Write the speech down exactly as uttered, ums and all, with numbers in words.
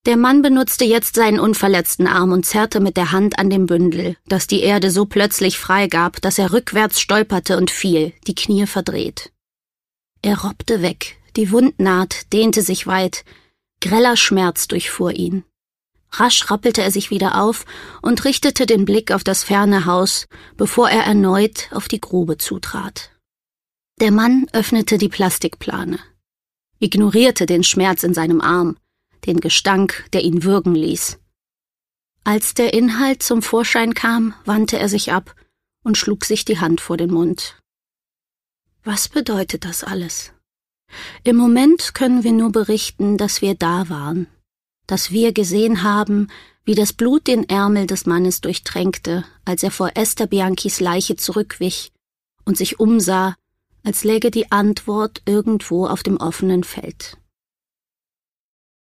Der Mann benutzte jetzt seinen unverletzten Arm und zerrte mit der Hand an dem Bündel, das die Erde so plötzlich freigab, dass er rückwärts stolperte und fiel, die Knie verdreht. Er robbte weg, die Wundnaht dehnte sich weit, greller Schmerz durchfuhr ihn. Rasch rappelte er sich wieder auf und richtete den Blick auf das ferne Haus, bevor er erneut auf die Grube zutrat. Der Mann öffnete die Plastikplane, ignorierte den Schmerz in seinem Arm, den Gestank, der ihn würgen ließ. Als der Inhalt zum Vorschein kam, wandte er sich ab und schlug sich die Hand vor den Mund. Was bedeutet das alles? Im Moment können wir nur berichten, dass wir da waren, dass wir gesehen haben, wie das Blut den Ärmel des Mannes durchtränkte, als er vor Esther Bianchis Leiche zurückwich und sich umsah, als läge die Antwort irgendwo auf dem offenen Feld.